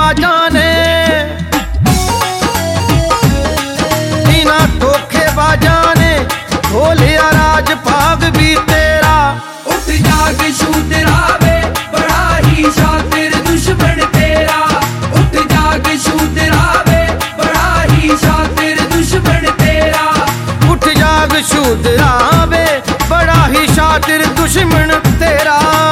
धोखेबाजां ने, इन्हां धोखेबाजां ने खोलिया राज भाग भी तेरा। उठ जाग शूदरा वे बड़ा ही शातिर दुश्मन तेरा। उठ जाग शूदरा वे बड़ा ही शातिर दुश्मन तेरा। उठ जाग शूदरा वे बड़ा ही शातिर दुश्मन तेरा।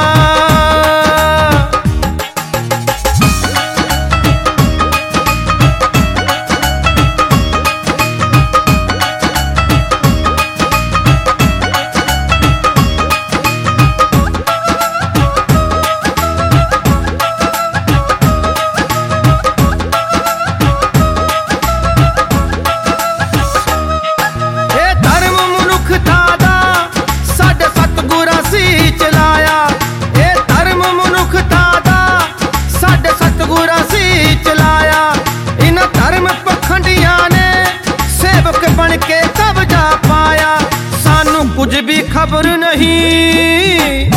कुछ भी खबर नहीं,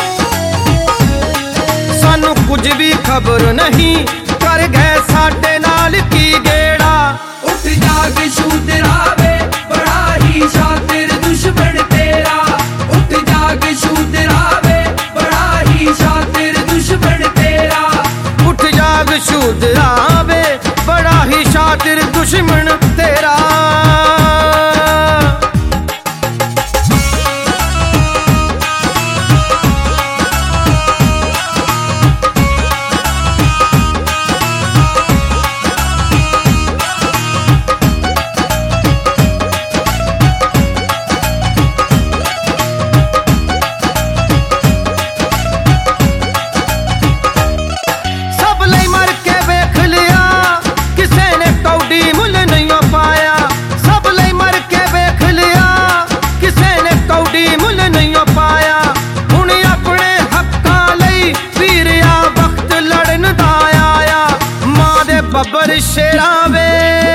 सानू कुछ भी खबर नहीं, कर गए साडे नाल की गेड़ा। उठ जाग शूदरा वे बड़ा ही शातिर दुश्मन तेरा। उठ जाग शूदरा वे बड़ा ही शातिर दुश्मन तेरा। उठ जाग शूदरा वे बड़ा ही शातिर दुश्मन तेरा। बब्बर शेरा वे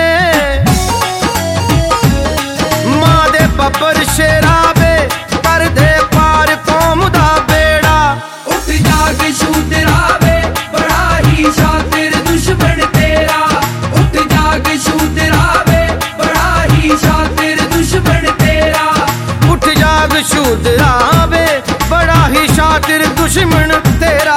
मां दे बब्बर शेरा वे कर दे पार कौम दा बेड़ा। उठ जाग शूदरा वे बड़ा ही शातिर दुश्मन तेरा। उठ जाग शूदरा वे बड़ा ही शातिर दुश्मन तेरा। उठ जाग शूदरा वे बड़ा ही शातिर दुश्मन तेरा।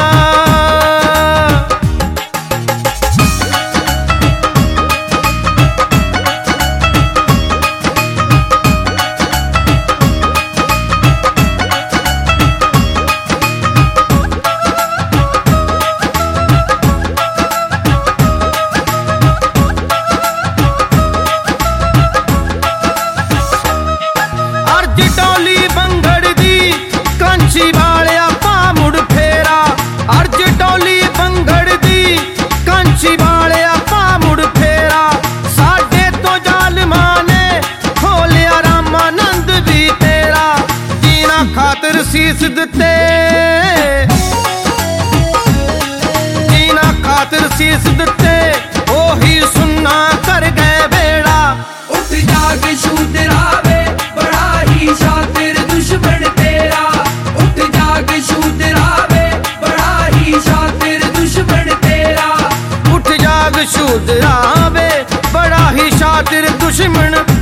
डोली बंगड़ दी कांची वालिया पा मुड़ फेरा। अर्ज डोली बंगड़ दी कांची वालिया पा मुड़ फेरा। साडे तो जालमां ने खोलिया रामानंद भी तेरा। जीना खातिर सीस दिते, जीना खातिर सीस दिते, ओही सुन्ना कर गए बेड़ा। उठ जाग शूदरा वे बड़ा ही शातिर दुश्मन तेरा। उठ जाग शूदरा वे बड़ा ही शातिर दुश्मन तेरा। उठ जाग शूदरा वे बड़ा ही शातिर दुश्मन